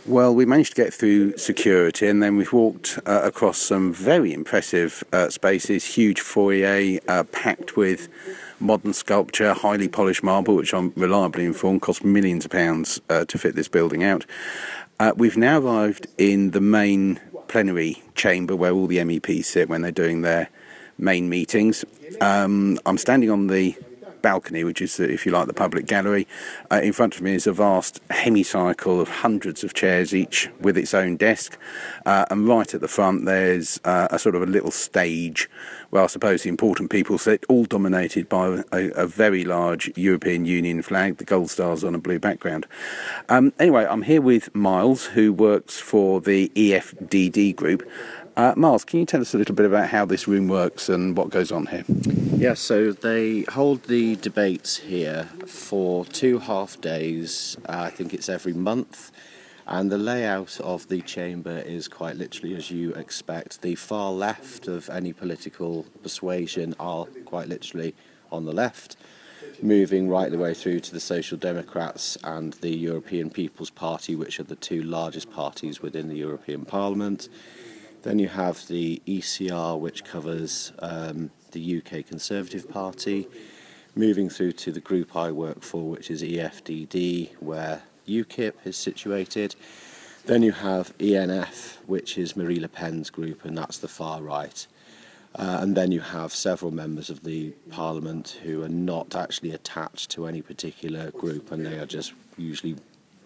Well, we managed to get through security, and then we've walked across some very impressive spaces, huge foyer packed with modern sculpture, highly polished marble, which I'm reliably informed cost millions of pounds to fit this building out. We've now arrived in the main plenary chamber where all the MEPs sit when they're doing their main meetings. I'm standing on the balcony, which is, if you like, the public gallery. In front of me is a vast hemicycle of hundreds of chairs, each with its own desk. And right at the front, there's a sort of a little stage where I suppose the important people sit, all dominated by a very large European Union flag, the gold stars on a blue background. Anyway, I'm here with Miles, who works for the EFDD group. Miles, can you tell us a little bit about how this room works and what goes on here? Yeah, so they hold the debates here for 2 half days. I think it's every month. And the layout of the chamber is quite literally as you expect. The far left of any political persuasion are quite literally on the left, moving right the way through to the Social Democrats and the European People's Party, which are the two largest parties within the European Parliament. Then you have the ECR, which covers the UK Conservative Party, moving through to the group I work for, which is EFDD, where UKIP is situated. Then you have ENF, which is Marie Le Pen's group, and that's the far right. And then you have several members of the Parliament who are not actually attached to any particular group, and they are just usually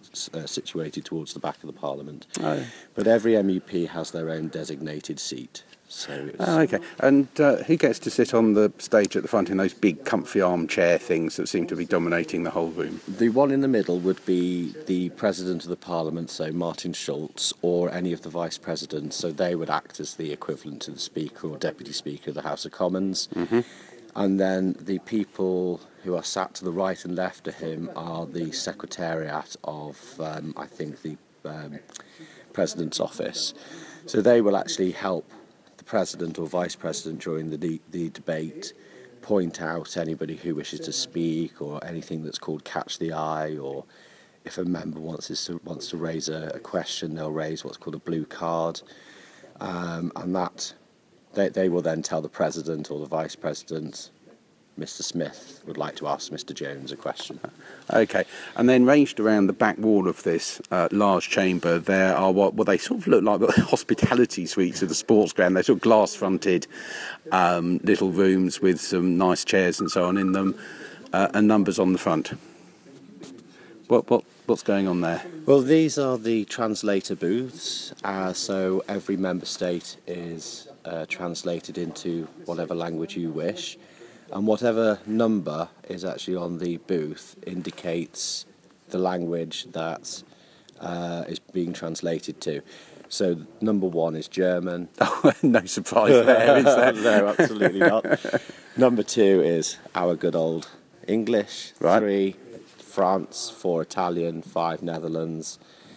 situated towards the back of the Parliament. Oh. But every MEP has their own designated seat. So okay. And who gets to sit on the stage at the front in those big comfy armchair things that seem to be dominating the whole room? The one in the middle would be the President of the Parliament, so Martin Schulz, or any of the Vice Presidents. So they would act as the equivalent to the Speaker or Deputy Speaker of the House of Commons. Mm-hmm. And then the people who are sat to the right and left of him are the Secretariat of, I think, the President's office. So they will actually help the President or Vice President during the debate point out anybody who wishes to speak, or anything that's called catch the eye, or if a member wants to raise a question, they'll raise what's called a blue card, and that they will then tell the President or the Vice President, Mr. Smith would like to ask Mr. Jones a question. Okay, and then ranged around the back wall of this large chamber, there are what they sort of look like the hospitality suites of the sports ground. They're sort of glass-fronted little rooms with some nice chairs and so on in them, and numbers on the front. What's going on there? Well, these are the translator booths, so every member state is translated into whatever language you wish. And whatever number is actually on the booth indicates the language that is being translated to. So number 1 is German. Oh, no surprise there, is there? No, absolutely not. Number 2 is our good old English. Right. 3, France. 4, Italian. 5, Netherlands.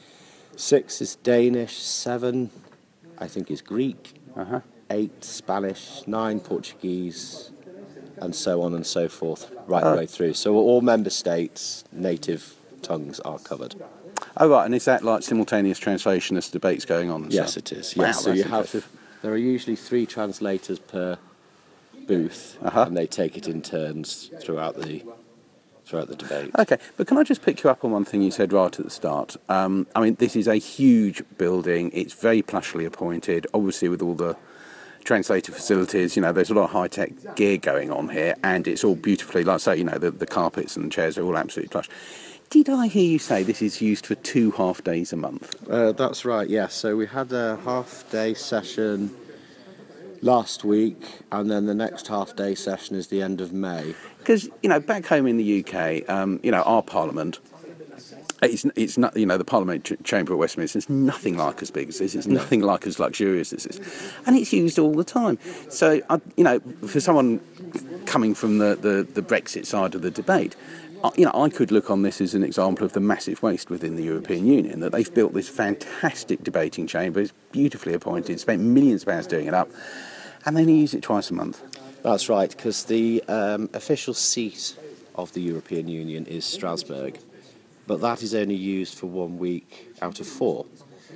6 is Danish. 7, I think, is Greek. 8, Spanish. 9, Portuguese. And so on and so forth, right the way through. So all member states' native tongues are covered. Oh, right, and is that like simultaneous translation as debates going on? And yes, so? It is. Wow, yes, so you have there are usually 3 translators per booth, and they take it in turns throughout the debate. Okay, but can I just pick you up on one thing you said right at the start? I mean, this is a huge building. It's very plushly appointed, obviously with all the translator facilities. There's a lot of high-tech gear going on here, and it's all beautifully, like I say, the carpets and the chairs are all absolutely plush. Did I hear you say this is used for 2 half days a month? That's right, yes. So we had a half-day session last week, and then the next half-day session is the end of May. Because, back home in the UK, our Parliament, it's not, the Parliament Chamber at Westminster is nothing like as big as this. It's nothing like as luxurious as this, and it's used all the time. So, for someone coming from the Brexit side of the debate, I could look on this as an example of the massive waste within the European Union, that they've built this fantastic debating chamber. It's beautifully appointed, spent millions of pounds doing it up, and they only use it twice a month. That's right, because the official seat of the European Union is Strasbourg. but that is only used for 1 week out of 4.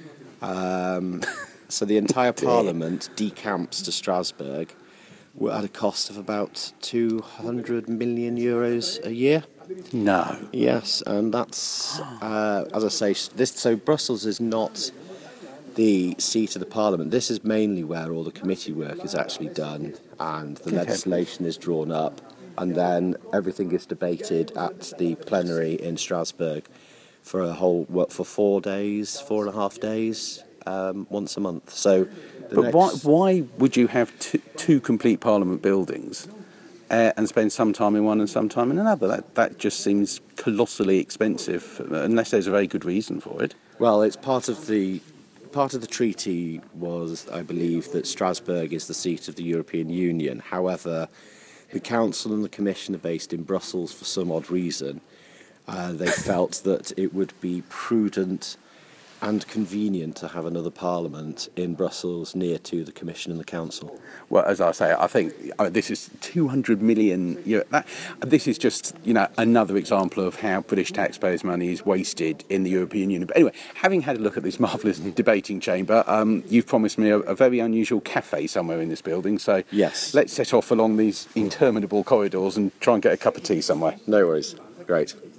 So the entire Parliament decamps to Strasbourg at a cost of about 200 million euros a year. No. Yes, and that's, as I say, so Brussels is not the seat of the Parliament. This is mainly where all the committee work is actually done and the legislation is drawn up, and then everything is debated at the plenary in Strasbourg for for 4 days, 4.5 days, once a month. So, why would you have two complete Parliament buildings and spend some time in one and some time in another? That just seems colossally expensive, unless there's a very good reason for it. Well, it's part of the treaty was, I believe, that Strasbourg is the seat of the European Union. However, the Council and the Commission are based in Brussels for some odd reason. They felt that it would be prudent and convenient to have another Parliament in Brussels near to the Commission and the Council. Well, as I say, I think this is 200 million. This is just another example of how British taxpayers' money is wasted in the European Union. But anyway, having had a look at this marvellous debating chamber, you've promised me a very unusual cafe somewhere in this building. So yes, let's set off along these interminable corridors and try and get a cup of tea somewhere. No worries. Great.